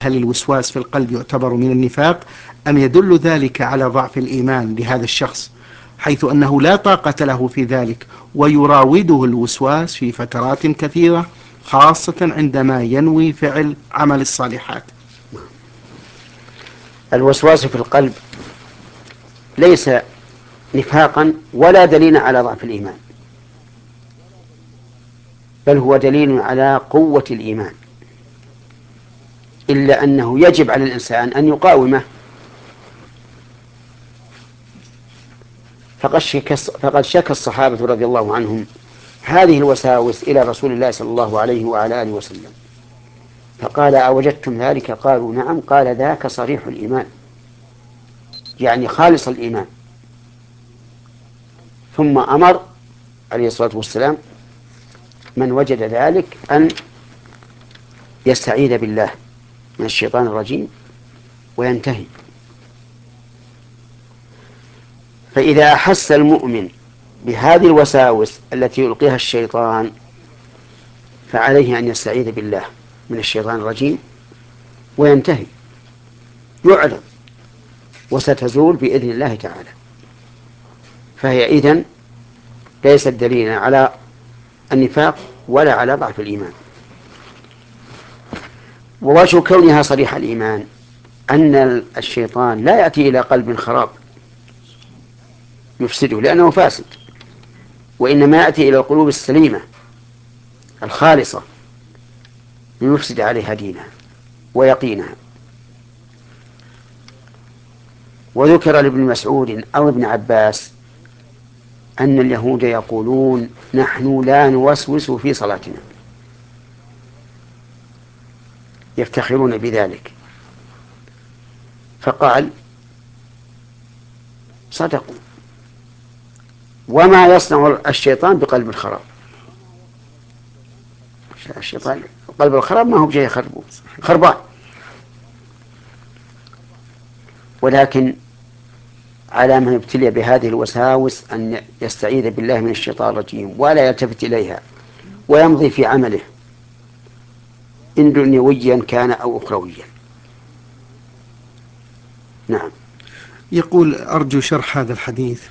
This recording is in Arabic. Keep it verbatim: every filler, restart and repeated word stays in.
هل الوسواس في القلب يعتبر من النفاق أم يدل ذلك على ضعف الإيمان لهذا الشخص، حيث أنه لا طاقة له في ذلك ويراوده الوسواس في فترات كثيرة، خاصة عندما ينوي فعل عمل الصالحات؟ الوسواس في القلب ليس نفاقا ولا دليل على ضعف الإيمان، بل هو دليل على قوة الإيمان، إلا أنه يجب على الإنسان أن يقاومه. فقد شك فقد شك الصحابة رضي الله عنهم هذه الوساوس إلى رسول الله صلى الله عليه وعلى آله وسلم، فقال: أوجدتم ذلك؟ قالوا: نعم. قال: ذاك صريح الإيمان، يعني خالص الإيمان. ثم أمر عليه الصلاة والسلام من وجد ذلك أن يستعيذ بالله من الشيطان الرجيم وينتهي. فإذا أحس المؤمن بهذه الوساوس التي يلقيها الشيطان فعليه أن يستعيذ بالله من الشيطان الرجيم وينتهي، يعرض، وستزول بإذن الله تعالى. فهي إذن ليست دليلا على النفاق ولا على ضعف الإيمان. ووجه كونها صريح الإيمان أن الشيطان لا يأتي إلى قلب خراب يفسده لأنه فاسد، وإنما يأتي إلى القلوب السليمة الخالصة ليفسد عليها دينها ويقينها. وذكر لابن مسعود أو ابن عباس أن اليهود يقولون: نحن لا نوسوس في صلاتنا، يفتخرون بذلك. فقال: صدقوا، وما يصنع الشيطان بقلب الخراب؟ الشيطان قلب الخراب ما هو بشيء خربان، ولكن على من ابتلي بهذه الوساوس أن يستعيذ بالله من الشيطان الرجيم ولا يلتفت إليها ويمضي في عمله إن دنيويا كان أو أخرويا. نعم. يقول: أرجو شرح هذا الحديث.